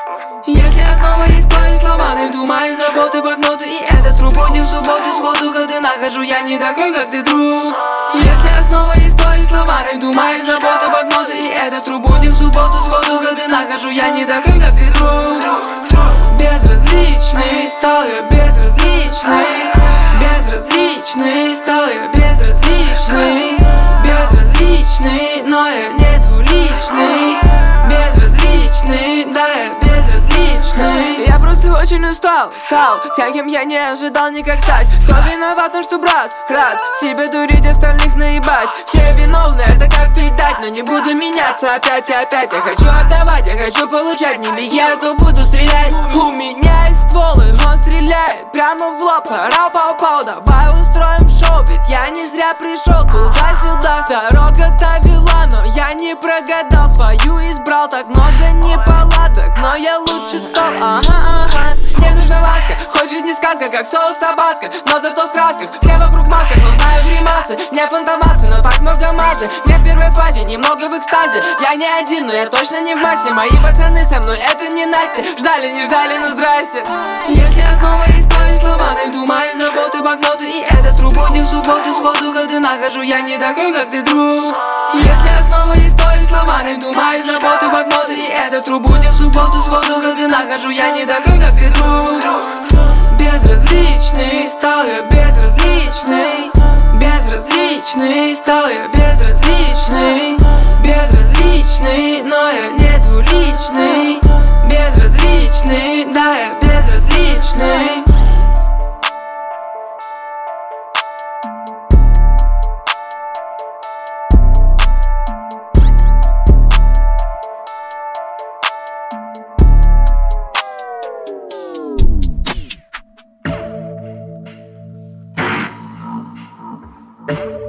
Если основа есть твои слова, найду мои заботы, блокноты и этот труп. Будни в субботу сходу ходы нахожу, я не такой, как ты, друг. Если основа есть твои слова, найду мои заботы, блокноты и этот труп. Будни в субботу сходу ходы нахожу, я не такой, как ты, друг. Безразличный стал я, безразличный. Безразличный стал я, безразличный. Безразличный, но я не двуличный. Безразличный, да, я безразличный. Я просто очень устал, стал тем, кем я не ожидал никак стать. Кто виноват, что брат, рад себе дурить, остальных наебать. Все виновны, это как пить дать, но не буду меняться опять и опять. Я хочу отдавать, я хочу получать, не беги, а то буду стрелять. У меня есть ствол, и он стреляет прямо в лоб. Пау-пау-пау, давай устроим шоу, ведь я не зря пришел туда-сюда. Дорога-то вела, но я не прогадал, свою избрал, так много неполадок, но я лучше стал, ага. Мне нужна ласка, хоть жизнь не сказка, как соус табаско, но зато в красках, все вокруг масках, но знаю гримасы, не фантомасы, но так много мазы. Мне в первой фазе, немного в экстазе, я не один, но я точно не в массе. Мои пацаны со мной, это не Настя, ждали, не ждали, но здрасте. Если основа есть твои слова, найду мои заботы, блокноты и этот труп. Будни в субботу сходу ходы нахожу, я не такой, как ты, друг. Если основа есть твои слова, найду мои заботы, блокноты и этот труп. Будни в субботу сходу ходы нахожу, я не такой, как ты, друг. Безразличный стал я, безразличный. Безразличный стал я, безразличный. Безразличный, но я не двуличный. Безразличный, да, я безразличный. Thank you.